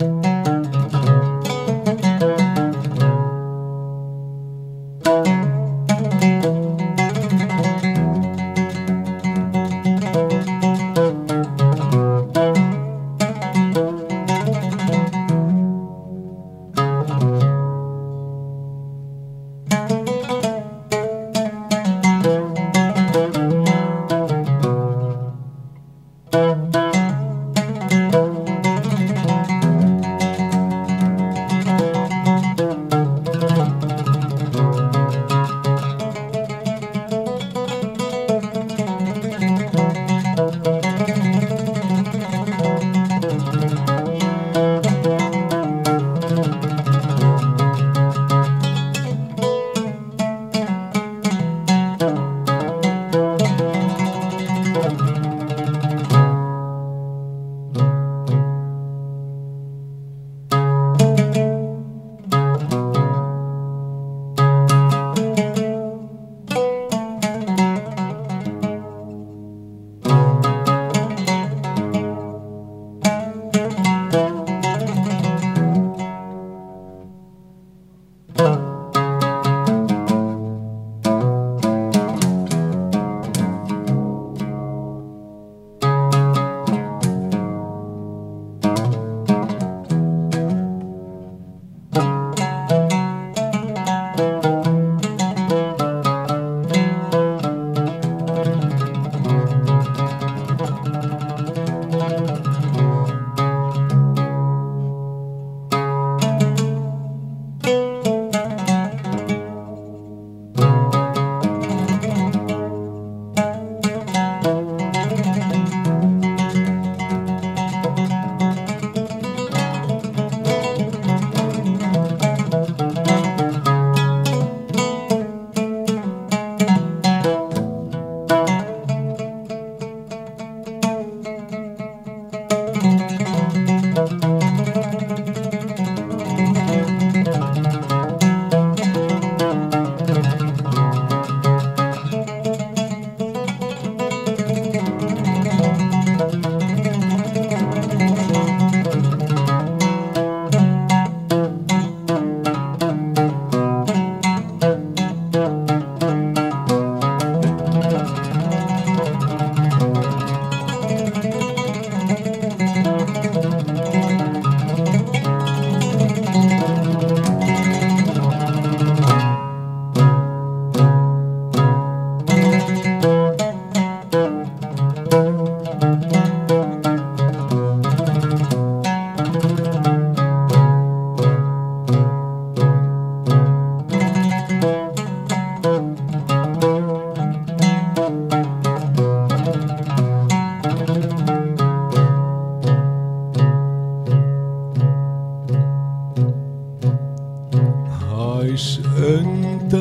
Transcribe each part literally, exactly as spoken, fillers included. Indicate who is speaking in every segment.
Speaker 1: عيش أنت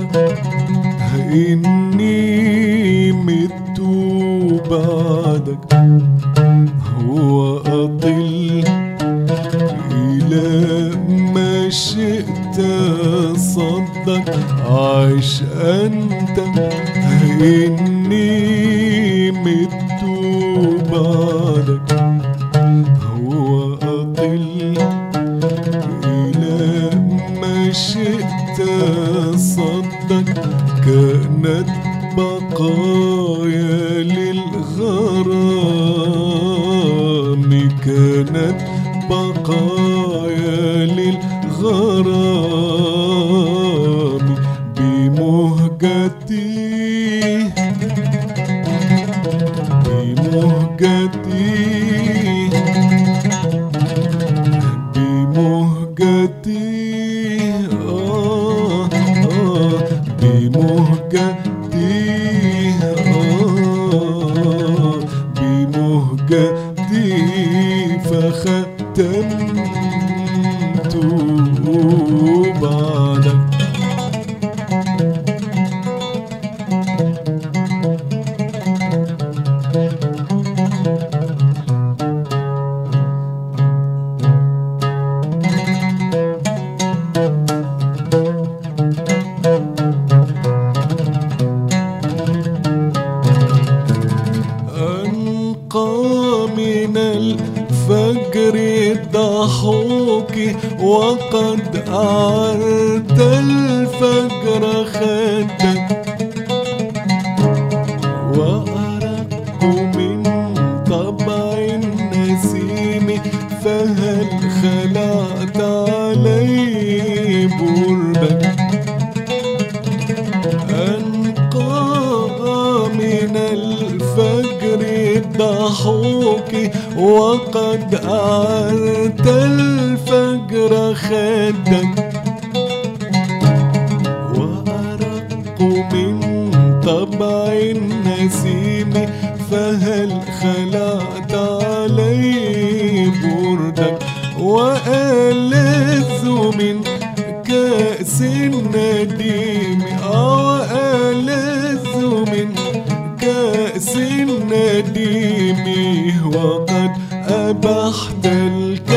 Speaker 1: إني مت بعدك وأطل إلى ما شئت صدق. عيش أنت إني مت بعدك وأطل إلى ما شئت صدق. كانت بقايا للغرام كانت بقايا للغرام بمهجتي بمهجتي بمهجتي آه آه بمهجتي آه بمهجتي فختمت بعدك. من الفجر الضحوك وقد أعرت الفجر خدك، وأرق من طبع النسيم، فهل خلعت علي بردك. أنقى من الفجر الضحوك، وقد أعرت الفجر خدك، وأرق من طبع النسيم، فهل خلعت علي بردك. وألذ من كأس النديم، وألذ من كأس النديم، وقد أبحت الكأس